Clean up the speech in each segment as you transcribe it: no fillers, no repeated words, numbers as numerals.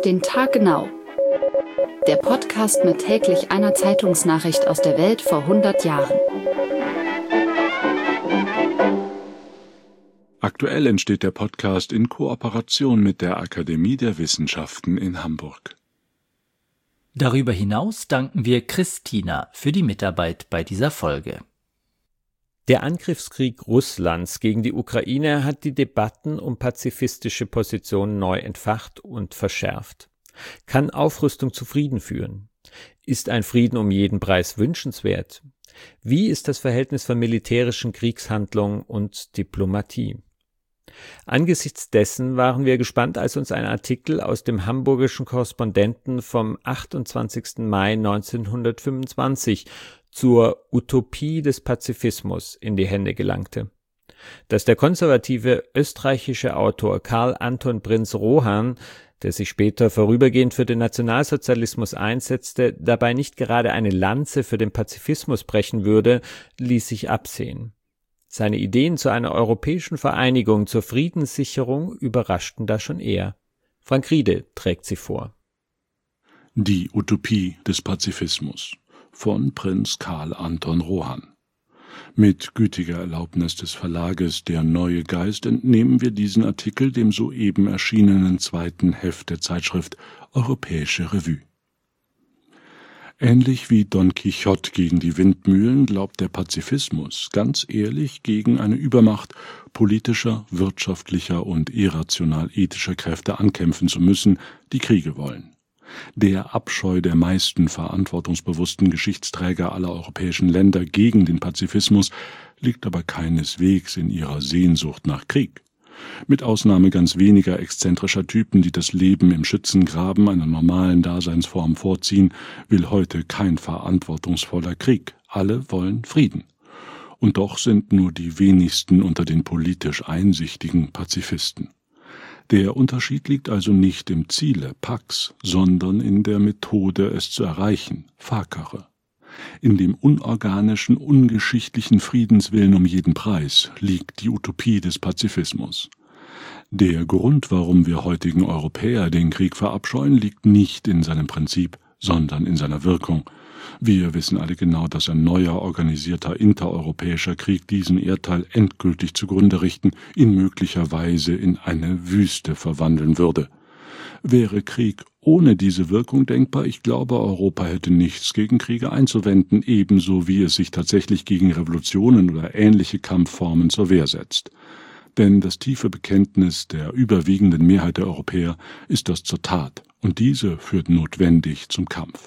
Auf den Tag genau. Der Podcast mit täglich einer Zeitungsnachricht aus der Welt vor 100 Jahren. Aktuell entsteht der Podcast in Kooperation mit der Akademie der Wissenschaften in Hamburg. Darüber hinaus danken wir Christina für die Mitarbeit bei dieser Folge. Der Angriffskrieg Russlands gegen die Ukraine hat die Debatten um pazifistische Positionen neu entfacht und verschärft. Kann Aufrüstung zu Frieden führen? Ist ein Frieden um jeden Preis wünschenswert? Wie ist das Verhältnis von militärischen Kriegshandlungen und Diplomatie? Angesichts dessen waren wir gespannt, als uns ein Artikel aus dem Hamburgischen Korrespondenten vom 28. Mai 1925 zur Utopie des Pazifismus in die Hände gelangte. Dass der konservative österreichische Autor Karl Anton Prinz-Rohan, der sich später vorübergehend für den Nationalsozialismus einsetzte, dabei nicht gerade eine Lanze für den Pazifismus brechen würde, ließ sich absehen. Seine Ideen zu einer europäischen Vereinigung zur Friedenssicherung überraschten da schon eher. Frank Riede trägt sie vor. Die Utopie des Pazifismus von Prinz Karl Anton Rohan. Mit gütiger Erlaubnis des Verlages Der Neue Geist entnehmen wir diesen Artikel dem soeben erschienenen zweiten Heft der Zeitschrift Europäische Revue. Ähnlich wie Don Quixote gegen die Windmühlen glaubt der Pazifismus ganz ehrlich gegen eine Übermacht politischer, wirtschaftlicher und irrational ethischer Kräfte ankämpfen zu müssen, die Kriege wollen. Der Abscheu der meisten verantwortungsbewussten Geschichtsträger aller europäischen Länder gegen den Pazifismus liegt aber keineswegs in ihrer Sehnsucht nach Krieg. Mit Ausnahme ganz weniger exzentrischer Typen, die das Leben im Schützengraben einer normalen Daseinsform vorziehen, will heute kein verantwortungsvoller Krieg. Alle wollen Frieden. Und doch sind nur die wenigsten unter den politisch einsichtigen Pazifisten. Der Unterschied liegt also nicht im Ziele, Pax, sondern in der Methode, es zu erreichen, Fakere. In dem unorganischen, ungeschichtlichen Friedenswillen um jeden Preis liegt die Utopie des Pazifismus. Der Grund, warum wir heutigen Europäer den Krieg verabscheuen, liegt nicht in seinem Prinzip, sondern in seiner Wirkung. Wir wissen alle genau, dass ein neuer, organisierter intereuropäischer Krieg diesen Erdteil endgültig zugrunde richten, ihn möglicherweise in eine Wüste verwandeln würde. Wäre Krieg ohne diese Wirkung denkbar, ich glaube, Europa hätte nichts gegen Kriege einzuwenden, ebenso wie es sich tatsächlich gegen Revolutionen oder ähnliche Kampfformen zur Wehr setzt. Denn das tiefe Bekenntnis der überwiegenden Mehrheit der Europäer ist das zur Tat, und diese führt notwendig zum Kampf.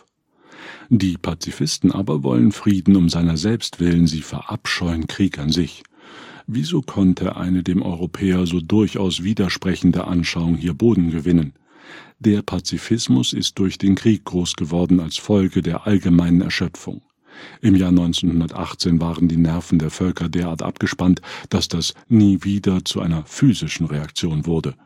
Die Pazifisten aber wollen Frieden um seiner selbst willen, sie verabscheuen Krieg an sich. Wieso konnte eine dem Europäer so durchaus widersprechende Anschauung hier Boden gewinnen? Der Pazifismus ist durch den Krieg groß geworden als Folge der allgemeinen Erschöpfung. Im Jahr 1918 waren die Nerven der Völker derart abgespannt, dass das nie wieder zu einer physischen Reaktion wurde.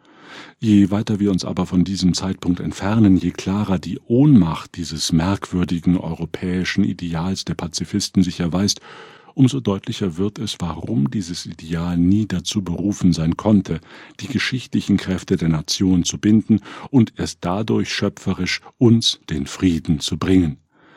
Je weiter wir uns aber von diesem Zeitpunkt entfernen, je klarer die Ohnmacht dieses merkwürdigen europäischen Ideals der Pazifisten sich erweist, umso deutlicher wird es, warum dieses Ideal nie dazu berufen sein konnte, die geschichtlichen Kräfte der Nation zu binden und erst dadurch schöpferisch uns den Frieden zu bringen.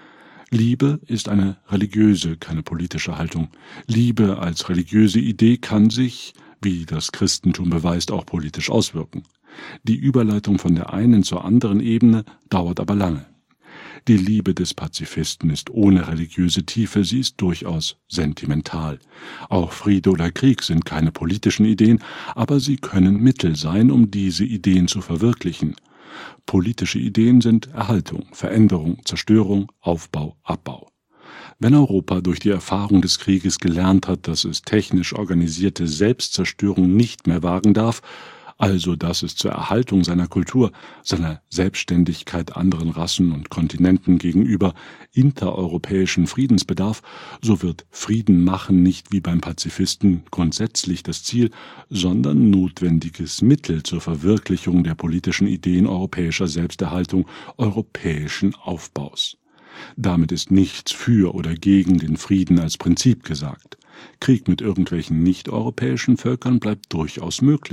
Liebe ist eine religiöse, keine politische Haltung. Liebe als religiöse Idee kann sich, wie das Christentum beweist, auch politisch auswirken. Die Überleitung von der einen zur anderen Ebene dauert aber lange. Die Liebe des Pazifisten ist ohne religiöse Tiefe, sie ist durchaus sentimental. Auch Friede oder Krieg sind keine politischen Ideen, aber sie können Mittel sein, um diese Ideen zu verwirklichen. Politische Ideen sind Erhaltung, Veränderung, Zerstörung, Aufbau, Abbau. Wenn Europa durch die Erfahrung des Krieges gelernt hat, dass es technisch organisierte Selbstzerstörung nicht mehr wagen darf, also dass es zur Erhaltung seiner Kultur, seiner Selbstständigkeit anderen Rassen und Kontinenten gegenüber intereuropäischen Friedens bedarf, so wird Frieden machen nicht wie beim Pazifisten grundsätzlich das Ziel, sondern notwendiges Mittel zur Verwirklichung der politischen Ideen europäischer Selbsterhaltung, europäischen Aufbaus. Damit ist nichts für oder gegen den Frieden als Prinzip gesagt. Krieg mit irgendwelchen nicht-europäischen Völkern bleibt durchaus möglich.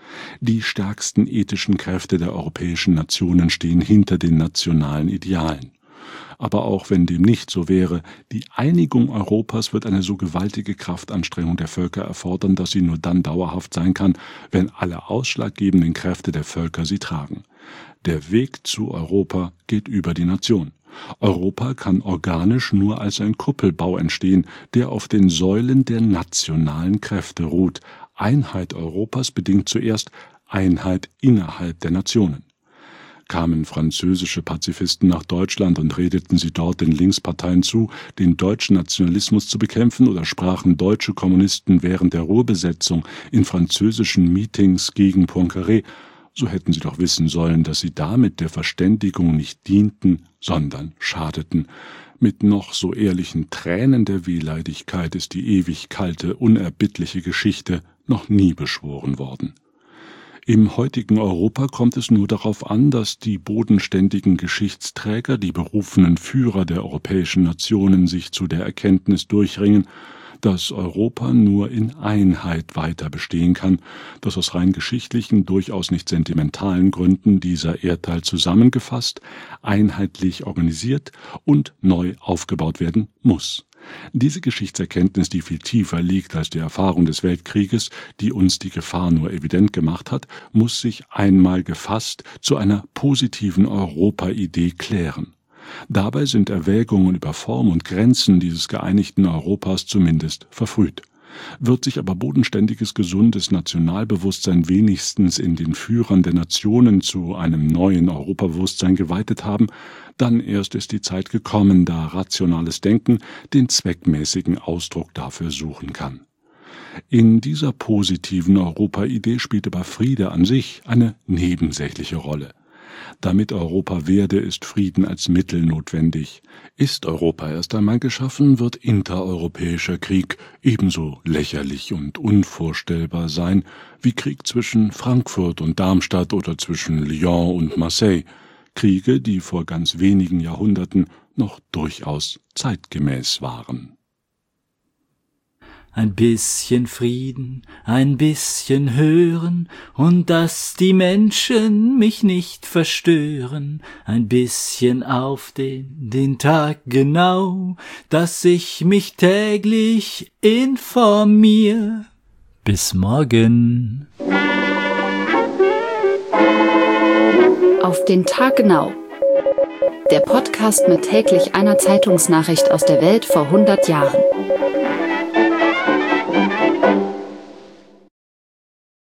Die stärksten ethischen Kräfte der europäischen Nationen stehen hinter den nationalen Idealen. Aber auch wenn dem nicht so wäre, die Einigung Europas wird eine so gewaltige Kraftanstrengung der Völker erfordern, dass sie nur dann dauerhaft sein kann, wenn alle ausschlaggebenden Kräfte der Völker sie tragen. Der Weg zu Europa geht über die Nation. Europa kann organisch nur als ein Kuppelbau entstehen, der auf den Säulen der nationalen Kräfte ruht. Einheit Europas bedingt zuerst Einheit innerhalb der Nationen. Kamen französische Pazifisten nach Deutschland und redeten sie dort den Linksparteien zu, den deutschen Nationalismus zu bekämpfen, oder sprachen deutsche Kommunisten während der Ruhrbesetzung in französischen Meetings gegen Poincaré, so hätten sie doch wissen sollen, dass sie damit der Verständigung nicht dienten, sondern schadeten. Mit noch so ehrlichen Tränen der Wehleidigkeit ist die ewig kalte, unerbittliche Geschichte noch nie beschworen worden. Im heutigen Europa kommt es nur darauf an, dass die bodenständigen Geschichtsträger, die berufenen Führer der europäischen Nationen sich zu der Erkenntnis durchringen, dass Europa nur in Einheit weiter bestehen kann, dass aus rein geschichtlichen, durchaus nicht sentimentalen Gründen dieser Erdteil zusammengefasst, einheitlich organisiert und neu aufgebaut werden muss. Diese Geschichtserkenntnis, die viel tiefer liegt als die Erfahrung des Weltkrieges, die uns die Gefahr nur evident gemacht hat, muss sich einmal gefasst zu einer positiven Europa-Idee klären. Dabei sind Erwägungen über Form und Grenzen dieses geeinigten Europas zumindest verfrüht. Wird sich aber bodenständiges, gesundes Nationalbewusstsein wenigstens in den Führern der Nationen zu einem neuen Europabewusstsein geweitet haben, dann erst ist die Zeit gekommen, da rationales Denken den zweckmäßigen Ausdruck dafür suchen kann. In dieser positiven Europa-Idee spielt aber Friede an sich eine nebensächliche Rolle. Damit Europa werde, ist Frieden als Mittel notwendig. Ist Europa erst einmal geschaffen, wird intereuropäischer Krieg ebenso lächerlich und unvorstellbar sein wie Krieg zwischen Frankfurt und Darmstadt oder zwischen Lyon und Marseille. Kriege, die vor ganz wenigen Jahrhunderten noch durchaus zeitgemäß waren. Ein bisschen Frieden, ein bisschen Hören, und dass die Menschen mich nicht verstören, ein bisschen auf den Tag genau, dass ich mich täglich informiere. Bis morgen. Auf den Tag genau. Der Podcast mit täglich einer Zeitungsnachricht aus der Welt vor 100 Jahren.